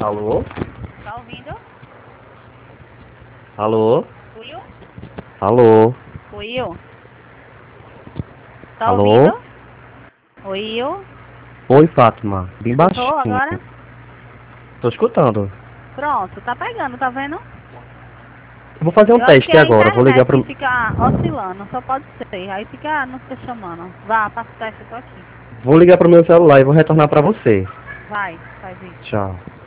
Alô? Tá ouvindo? Alô? Julio? Alô? Oi, eu. Tá ouvindo? Alô? Oi, eu. Oi, Fátima. Bem Escutou baixinho. agora? Tô escutando. Pronto, tá pegando, tá vendo? Eu vou fazer um Eu acho que teste é a agora. Vou ligar internet que pro... fica oscilando, só pode ser. Aí fica, não fica chamando. Vá, passa o teste, eu tô aqui. Vou ligar pro meu celular e vou retornar pra você. Vai, faz isso. Tchau.